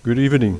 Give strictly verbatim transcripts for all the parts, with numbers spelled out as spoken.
Good evening.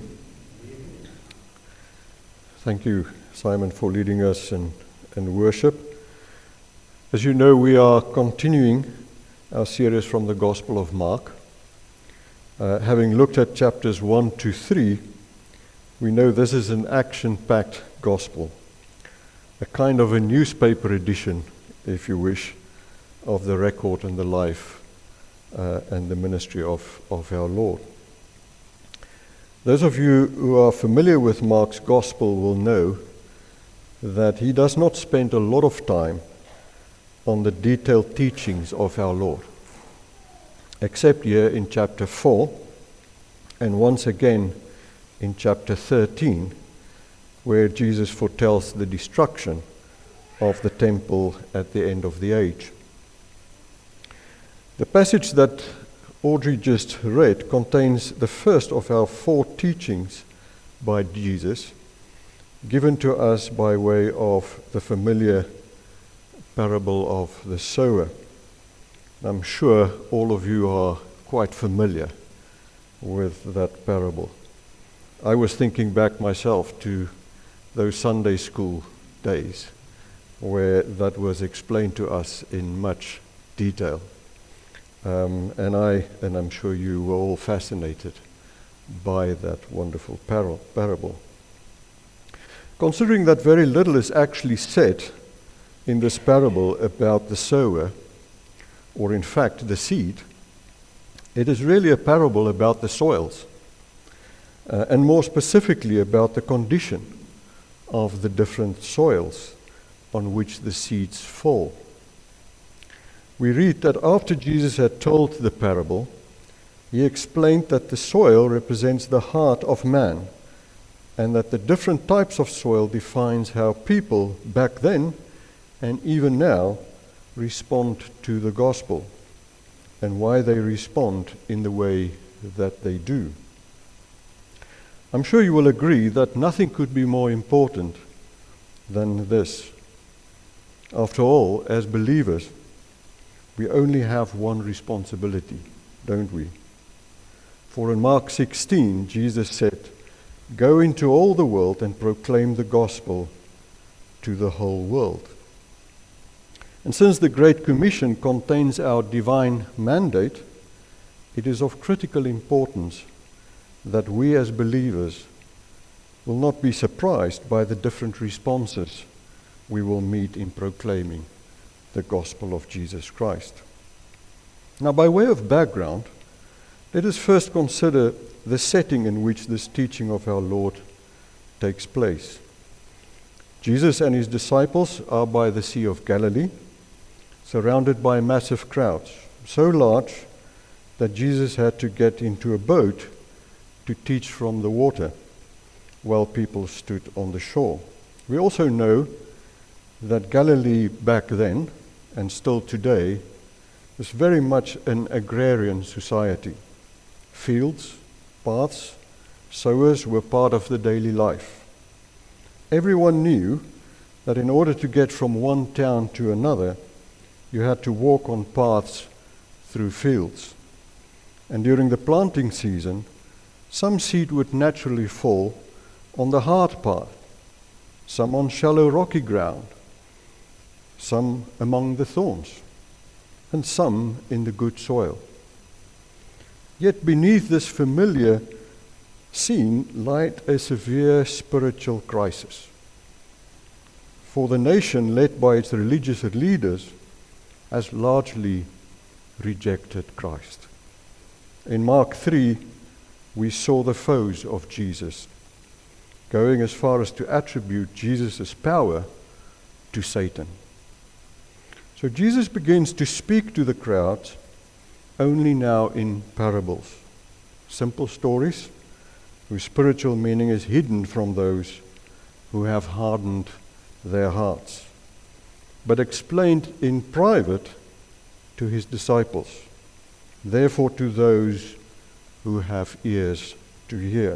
Thank you, Simon, for leading us in, in worship. As you know, we are continuing our series from the Gospel of Mark. Uh, having looked at chapters one to three, we know this is an action-packed gospel, a kind of a newspaper edition, if you wish, of the record and the life uh, and the ministry of, of our Lord. Those of you who are familiar with Mark's gospel will know that he does not spend a lot of time on the detailed teachings of our Lord, except here in chapter four, and once again in chapter thirteen, where Jesus foretells the destruction of the temple at the end of the age. The passage that Audrey just read contains the first of our four teachings by Jesus, given to us by way of the familiar parable of the sower. I'm sure all of you are quite familiar with that parable. I was thinking back myself to those Sunday school days where that was explained to us in much detail. Um, and I, and I'm sure you were all fascinated by that wonderful par- parable. Considering that very little is actually said in this parable about the sower, or in fact the seed, it is really a parable about the soils, uh, and more specifically about the condition of the different soils on which the seeds fall. We read that after Jesus had told the parable, he explained that the soil represents the heart of man, and that the different types of soil defines how people back then and even now respond to the gospel, and why they respond in the way that they do. I'm sure you will agree that nothing could be more important than this. After all, as believers, we only have one responsibility, don't we? For in Mark sixteen, Jesus said, "Go into all the world and proclaim the gospel to the whole world." And since the Great Commission contains our divine mandate, it is of critical importance that we as believers will not be surprised by the different responses we will meet in proclaiming the gospel of Jesus Christ. Now, by way of background, let us first consider the setting in which this teaching of our Lord takes place. Jesus and his disciples are by the Sea of Galilee, surrounded by massive crowds, so large that Jesus had to get into a boat to teach from the water while people stood on the shore. We also know that Galilee back then, and still today, is very much an agrarian society. Fields, paths, sowers were part of the daily life. Everyone knew that in order to get from one town to another, you had to walk on paths through fields. And during the planting season, some seed would naturally fall on the hard path, some on shallow rocky ground, some among the thorns, and some in the good soil. Yet beneath this familiar scene lied a severe spiritual crisis. For the nation, led by its religious leaders, has largely rejected Christ. In Mark three, we saw the foes of Jesus, going as far as to attribute Jesus' power to Satan. So Jesus begins to speak to the crowd only now in parables, simple stories whose spiritual meaning is hidden from those who have hardened their hearts, but explained in private to his disciples, therefore to those who have ears to hear.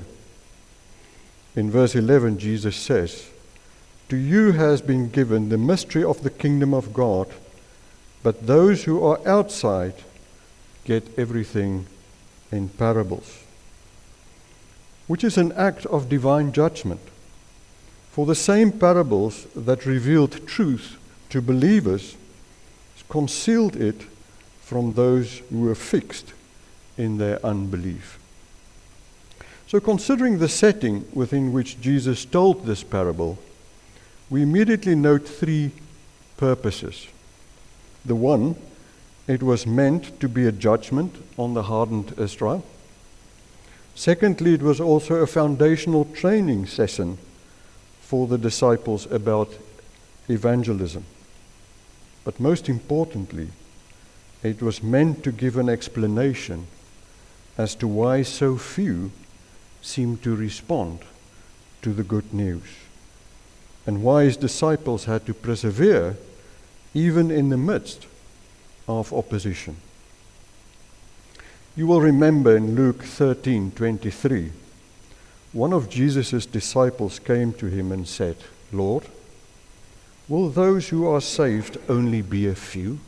In verse eleven, Jesus says, "To you has been given the mystery of the kingdom of God, but those who are outside get everything in parables." which is an act of divine judgment. For the same parables that revealed truth to believers concealed it from those who were fixed in their unbelief. So considering the setting within which Jesus told this parable, we immediately note three purposes. The one, it was meant to be a judgment on the hardened Israel. Secondly, it was also a foundational training session for the disciples about evangelism. But most importantly, it was meant to give an explanation as to why so few seemed to respond to the good news, and why his disciples had to persevere even in the midst of opposition. You will remember in Luke thirteen twenty-three, one of Jesus' disciples came to him and said, "Lord, will those who are saved only be a few?"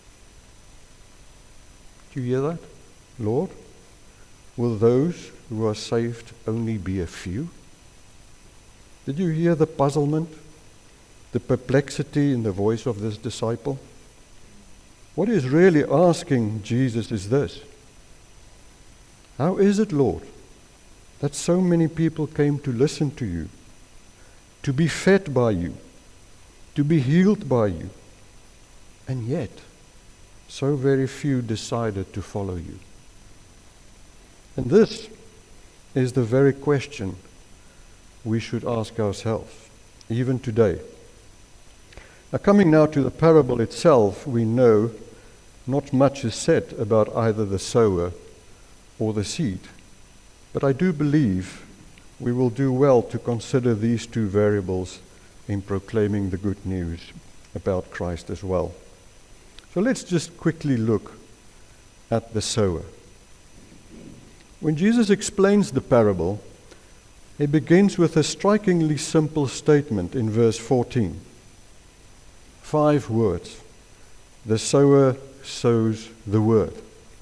Do you hear that? Lord, will those who are saved only be a few? Did you hear the puzzlement, the perplexity in the voice of this disciple? What he's really asking Jesus is this: how is it, Lord, that so many people came to listen to you, to be fed by you, to be healed by you, and yet so very few decided to follow you? And this is the very question we should ask ourselves, even today. Now, coming now to the parable itself, we know not much is said about either the sower or the seed. But I do believe we will do well to consider these two variables in proclaiming the good news about Christ as well. So let's just quickly look at the sower. When Jesus explains the parable, he begins with a strikingly simple statement in verse fourteen. Five words. The sower sows the word.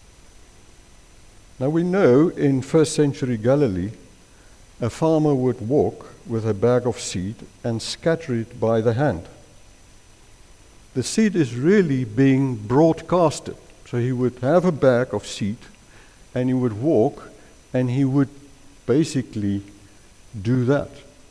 Now we know in first century Galilee, a farmer would walk with a bag of seed and scatter it by the hand. The seed is really being broadcasted. So he would have a bag of seed and he would walk and he would basically do that,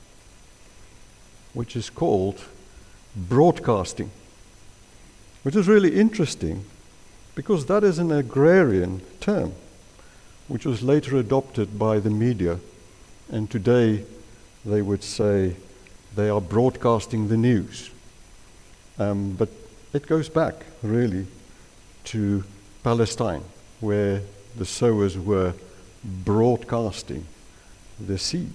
which is called broadcasting, which is really interesting because that is an agrarian term, which was later adopted by the media, and today they would say they are broadcasting the news. Um, but it goes back, really, to Palestine, where the sowers were broadcasting the seed.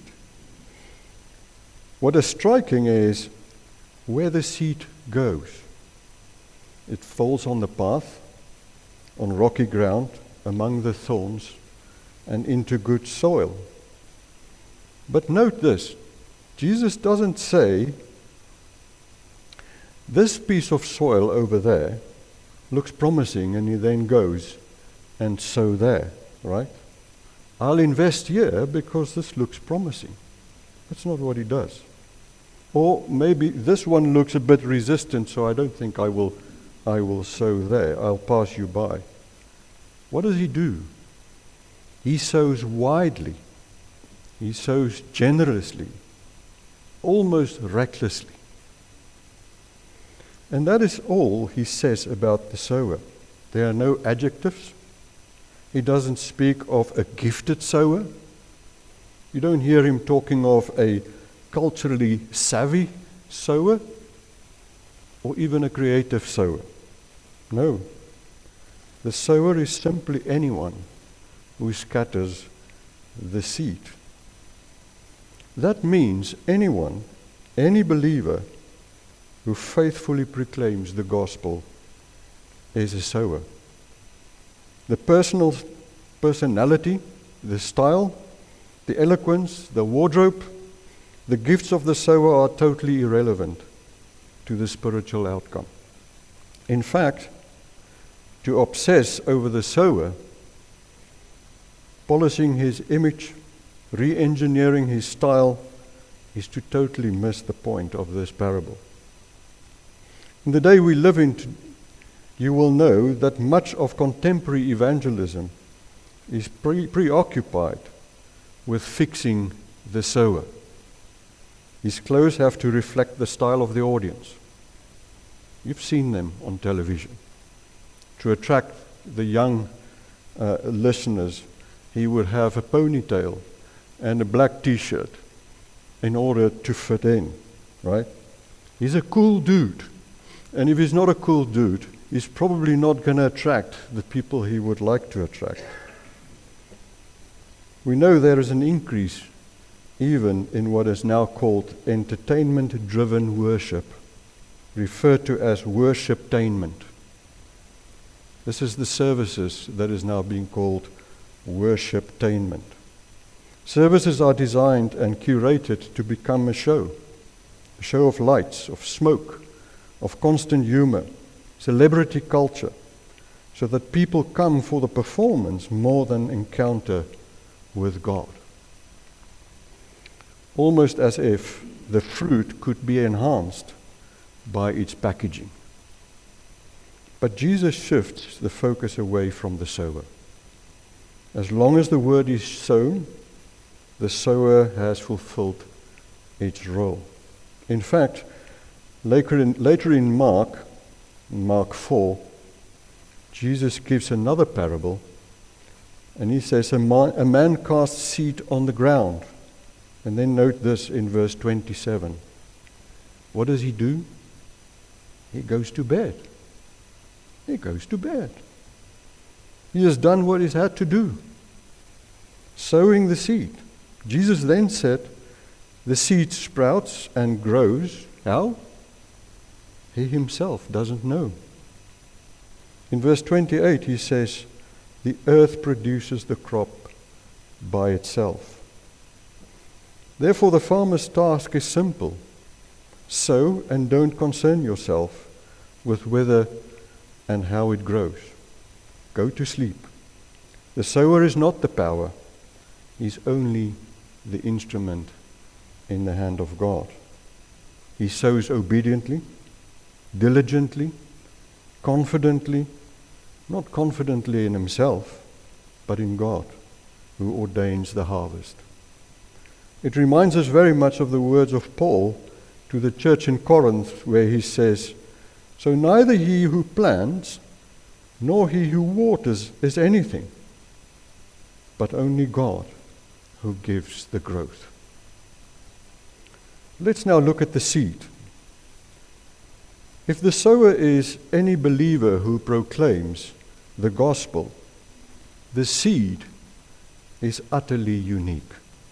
What is striking is where the seed goes. It falls on the path, on rocky ground, among the thorns, and into good soil. But note this, Jesus doesn't say, this piece of soil over there looks promising, and he then goes and sow there, right? I'll invest here because this looks promising. That's not what he does. Or maybe this one looks a bit resistant, so I don't think I will I will sow there. I'll pass you by. What does he do? He sows widely. He sows generously, almost recklessly. And that is all he says about the sower. There are no adjectives. He doesn't speak of a gifted sower. You don't hear him talking of a culturally savvy sower or even a creative sower. No. The sower is simply anyone who scatters the seed. That means anyone, any believer who faithfully proclaims the gospel is a sower. The personal personality, the style, the eloquence, the wardrobe, the gifts of the sower are totally irrelevant to the spiritual outcome. In fact, to obsess over the sower, polishing his image, re-engineering his style is to totally miss the point of this parable. In the day we live in, you will know that much of contemporary evangelism is pre- preoccupied with fixing the sower. His clothes have to reflect the style of the audience. You've seen them on television. To attract the young uh, listeners, he would have a ponytail and a black t-shirt in order to fit in, right? He's a cool dude. And if he's not a cool dude, he's probably not going to attract the people he would like to attract. We know there is an increase even in what is now called entertainment-driven worship, referred to as worshiptainment. This is the services that is now being called worshiptainment. Services are designed and curated to become a show, a show of lights, of smoke, of constant humor, celebrity culture, so that people come for the performance more than encounter with God. Almost as if the fruit could be enhanced by its packaging. But Jesus shifts the focus away from the sower. As long as the word is sown, the sower has fulfilled its role. In fact, later in, later in Mark, Mark four, Jesus gives another parable, and he says, a man, a man casts seed on the ground. And then note this in verse twenty-seven. What does he do? He goes to bed. He goes to bed. He has done what he's had to do, sowing the seed. Jesus then said, the seed sprouts and grows. How? He himself doesn't know. In verse twenty-eight, he says, the earth produces the crop by itself. Therefore, the farmer's task is simple. Sow and don't concern yourself with whether and how it grows. Go to sleep. The sower is not the power. He's only the instrument in the hand of God. He sows obediently, diligently, confidently, not confidently in himself, but in God, who ordains the harvest. It reminds us very much of the words of Paul to the church in Corinth, where he says, so neither he who plants nor he who waters is anything, but only God who gives the growth. Let's now look at the seed. If the sower is any believer who proclaims the gospel, the seed is utterly unique.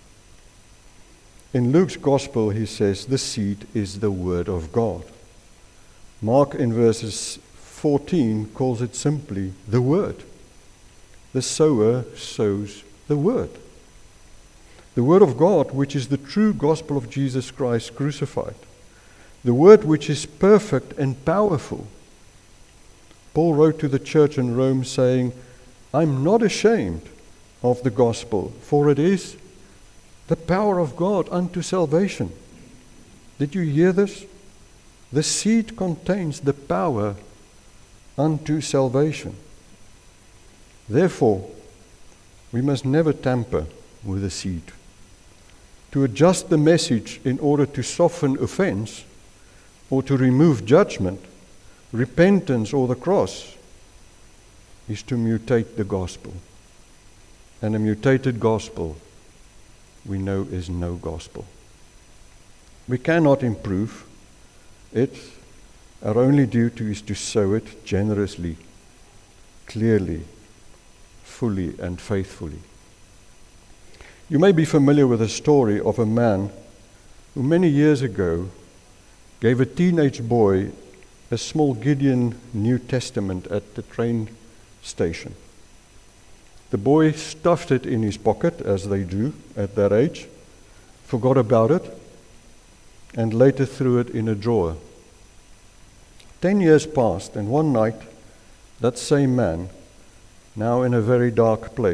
In Luke's gospel, he says, the seed is the word of God. Mark in verses fourteen calls it simply the word. The sower sows the word. The word of God, which is the true gospel of Jesus Christ crucified. The word which is perfect and powerful. Paul wrote to the church in Rome saying, I'm not ashamed of the gospel, for it is the power of God unto salvation. Did you hear this? The seed contains the power unto salvation. Therefore, we must never tamper with the seed. To adjust the message in order to soften offense or to remove judgment, repentance, or the cross is to mutate the gospel. And a mutated gospel, we know, is no gospel. We cannot improve it. Our only duty is to sow it generously, clearly, fully, and faithfully. You may be familiar with a story of a man who many years ago gave a teenage boy a small Gideon New Testament at the train station. The boy stuffed it in his pocket, as they do at that age, forgot about it, and later threw it in a drawer. Ten years passed, and one night, that same man, now in a very dark place,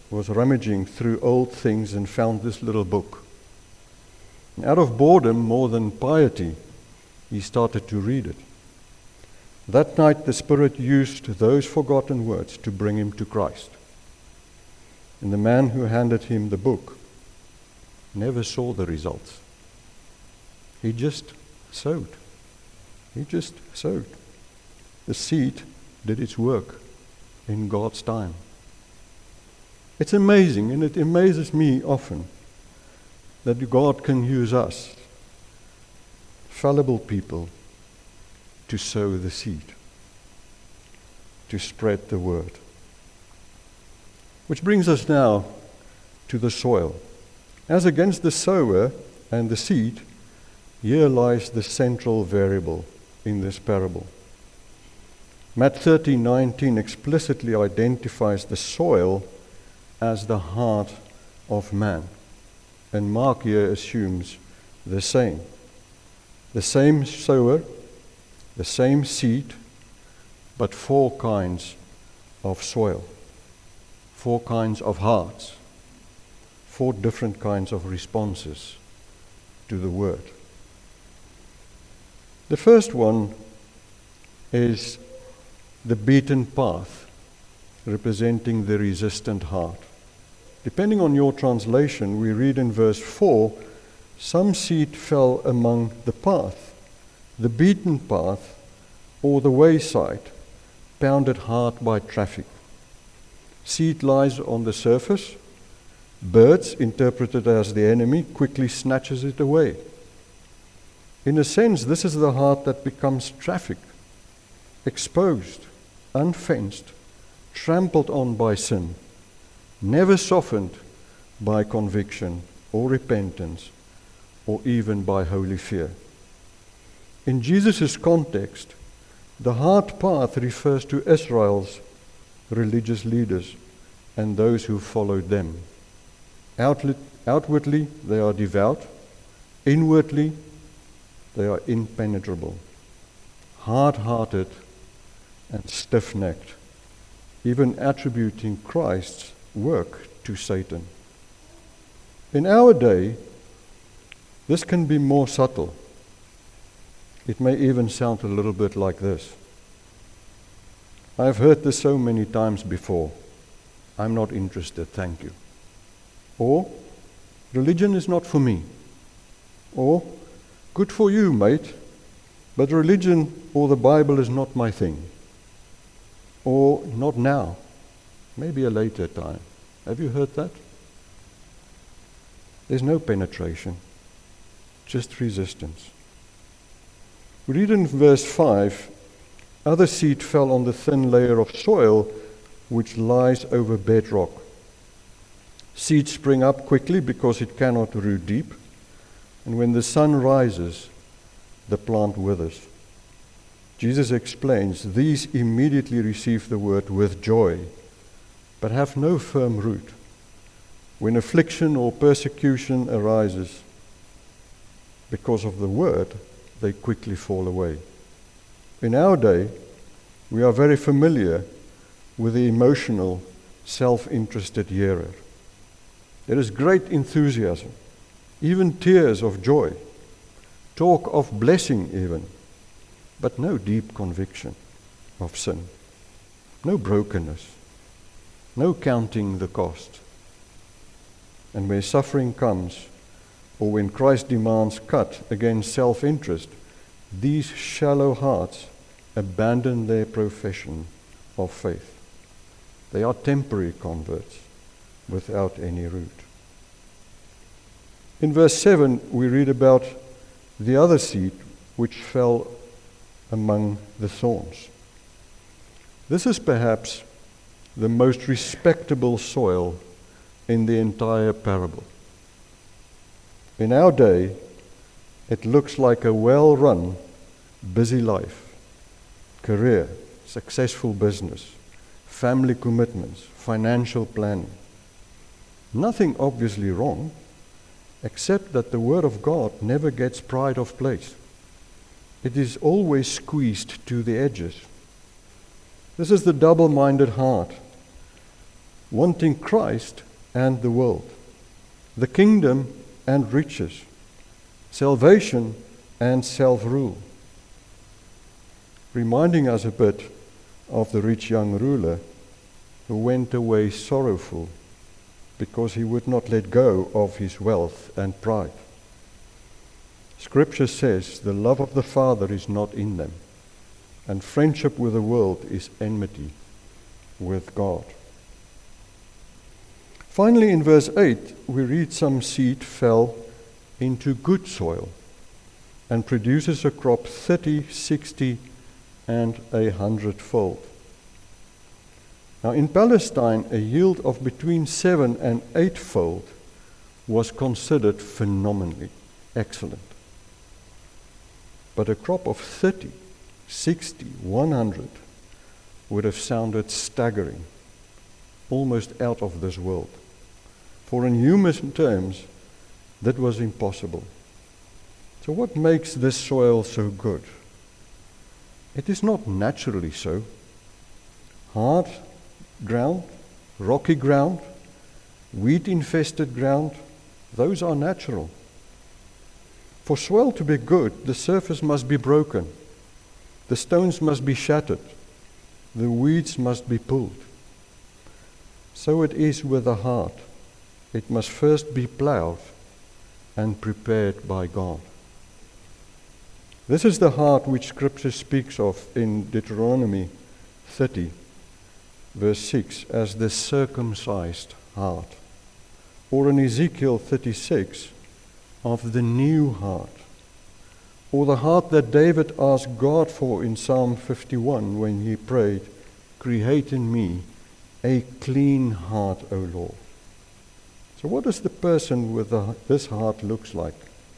was rummaging through old things and found this little book. And out of boredom more than piety, he started to read it. That night the Spirit used those forgotten words to bring him to Christ. And the man who handed him the book never saw the results. He just sowed. He just sowed. The seed did its work in God's time. It's amazing, and it amazes me often, that God can use us, fallible people, to sow the seed, to spread the word. Which brings us now to the soil. As against the sower and the seed, here lies the central variable in this parable. Matthew thirteen nineteen explicitly identifies the soil as the heart of man. And Mark here assumes the same. The same sower, the same seed, but four kinds of soil, four kinds of hearts, four different kinds of responses to the word. The first one is the beaten path, representing the resistant heart. Depending on your translation, we read in verse four, some seed fell among the path, the beaten path, or the wayside, pounded hard by traffic. Seed lies on the surface. Birds, interpreted as the enemy, quickly snatches it away. In a sense, this is the heart that becomes traffic, exposed, unfenced, trampled on by sin, never softened by conviction or repentance or even by holy fear. In Jesus' context, the hard path refers to Israel's religious leaders and those who followed them. Outlet, outwardly, they are devout. Inwardly, they are impenetrable, hard-hearted and stiff-necked, even attributing Christ's work to Satan. In our day, this can be more subtle. It may even sound a little bit like this. I've heard this so many times before. I'm not interested, thank you. Or, religion is not for me. Or, good for you, mate, but religion or the Bible is not my thing. Or, not now, maybe a later time. Have you heard that? There's no penetration, just resistance. We read in verse five, other seed fell on the thin layer of soil which lies over bedrock. Seeds spring up quickly because it cannot root deep, and when the sun rises, the plant withers. Jesus explains, these immediately receive the word with joy, but have no firm root. When affliction or persecution arises because of the word, they quickly fall away. In our day, we are very familiar with the emotional, self-interested hearer. There is great enthusiasm, even tears of joy, talk of blessing even, but no deep conviction of sin, no brokenness, no counting the cost. And where suffering comes, or when Christ demands cut against self-interest, these shallow hearts abandon their profession of faith. They are temporary converts without any root. In verse seven, we read about the other seed which fell among the thorns. This is perhaps the most respectable soil in the entire parable. In our day, it looks like a well-run, busy life, career, successful business, family commitments, financial planning. Nothing obviously wrong, except that the Word of God never gets pride of place. It is always squeezed to the edges. This is the double-minded heart. wanting Christ and the world, the kingdom and riches, salvation and self-rule. Reminding us a bit of the rich young ruler who went away sorrowful because he would not let go of his wealth and pride. Scripture says the love of the Father is not in them, and friendship with the world is enmity with God. Finally, in verse eight, we read some seed fell into good soil and produces a crop thirty, sixty, and a hundredfold. Now, in Palestine, a yield of between seven and eightfold was considered phenomenally excellent. But a crop of thirty, sixty, one hundred would have sounded staggering, almost out of this world. For in human terms, that was impossible. So what makes this soil so good? It is not naturally so. Hard ground, rocky ground, weed-infested ground, those are natural. For soil to be good, the surface must be broken, the stones must be shattered, the weeds must be pulled. So it is with the heart. It must first be plowed and prepared by God. This is the heart which Scripture speaks of in Deuteronomy thirty, verse six, as the circumcised heart, or in Ezekiel thirty-six, of the new heart, or the heart that David asked God for in Psalm fifty-one when he prayed, "Create in me a clean heart, O Lord." So what does the person with the, this heart looks like?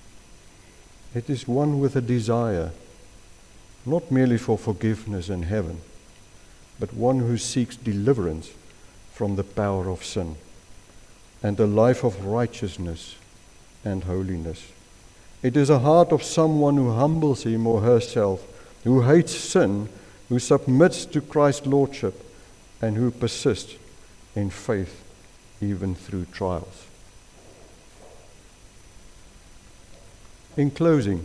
It is one with a desire, not merely for forgiveness in heaven, but one who seeks deliverance from the power of sin and a life of righteousness and holiness. It is a heart of someone who humbles him or herself, who hates sin, who submits to Christ's lordship, and who persists in faith even through trials. In closing,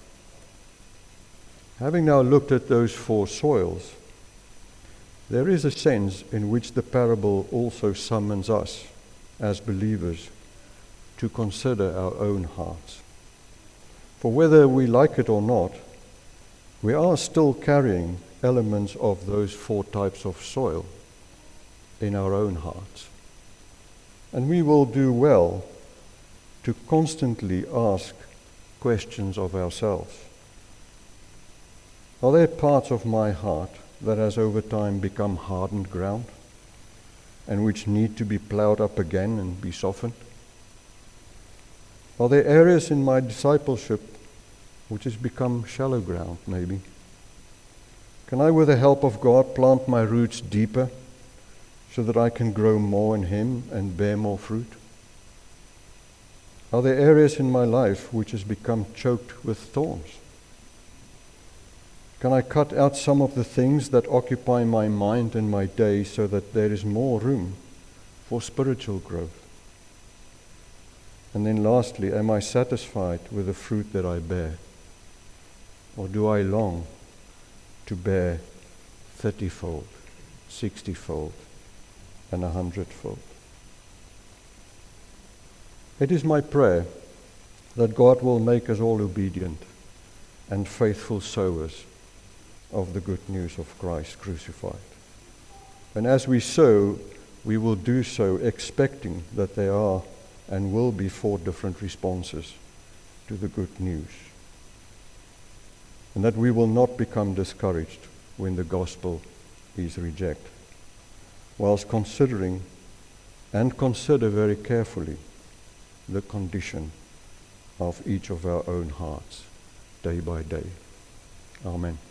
having now looked at those four soils, there is a sense in which the parable also summons us as believers to consider our own hearts. For whether we like it or not, we are still carrying elements of those four types of soil in our own hearts. And we will do well to constantly ask questions of ourselves. Are there parts of my heart that has over time become hardened ground and which need to be plowed up again and be softened? Are there areas in my discipleship which has become shallow ground, maybe? Can I, with the help of God, plant my roots deeper so that I can grow more in Him and bear more fruit? Are there areas in my life which has become choked with thorns? Can I cut out some of the things that occupy my mind and my day so that there is more room for spiritual growth? And then lastly, am I satisfied with the fruit that I bear? Or do I long to bear thirty-fold, sixty-fold, and a hundredfold? It is my prayer that God will make us all obedient and faithful sowers of the good news of Christ crucified. And as we sow, we will do so expecting that there are and will be four different responses to the good news. And that we will not become discouraged when the gospel is rejected, whilst considering and consider very carefully the condition of each of our own hearts day by day. Amen.